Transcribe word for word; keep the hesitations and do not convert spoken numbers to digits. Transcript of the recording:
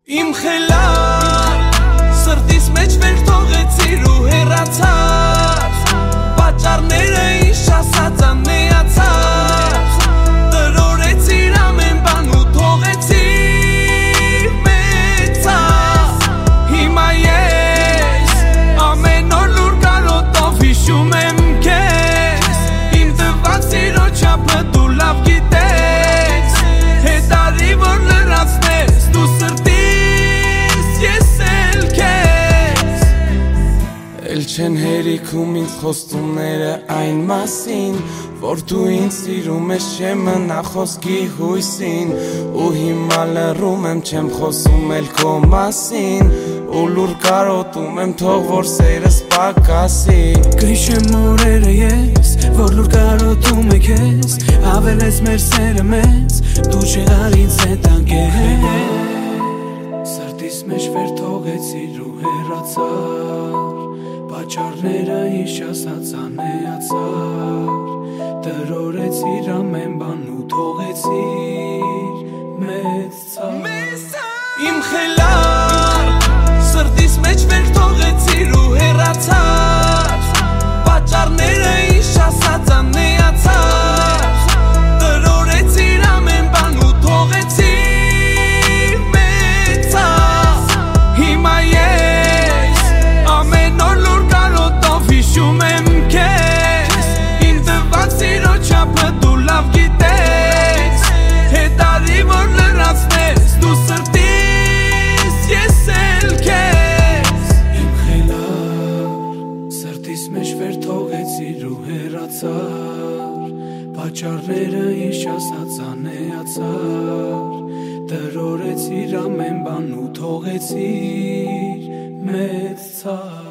Իմ խելար սրտիս մեջ վեր թողեցիր ու հեռացար Պատճառները ինչ ասած անեացար Տրորեցիր ամեն բան ու թողեցիր մեծած Հիմա ես ամեն օր լուր կարոտով հիշում եմ քեզ Իմ տված սիրո չափը դու լավ գիտես Հետարի որ լրացնես դու սրտի Էլ չեն հերիքում ինձ խոստումները այն մասին Որ դու ինձ սիրում ես չեմ մնա խոսքի հույսին Ու հիմա լռում եմ չեմ խոսում էլ քո մասին Ու լուր կարոտում եմ թող որ սերս պակասի Կհիշեմ օրերը ես որ լուր կարոտում է քեզ Հավելես մեր սերը մեզ դու չեղար ինձ հետ անգեր Սրտիս մեջ վեր թողեցիր ու հեռացար Պատճառները ինչ ասած անեացար Տրորեցիր ամեն բան ու թողեցիր մեծ ցավ Իմ խելար սրտիս մեջ վեր թողեցիր ու հեռացար Պատճառները ինչ ասած անեացար Տրորեցիր ամեն բան ու թողեցիր մեծ ցավ Հիմա ես ամեն օր Հիշում եմ քեզ Իմ տված սիրո չափը դու լավ գիտես Հետարի որ լրացնես դու սրտիս ես էլ քեզ Իմ խելար սրտիս մեջ վեր թողեցիր ու հեռացար Պատճառները ինչ ասած անեացար Տրորեցիր ամեն բան ու թողեցիր մեծ ցավ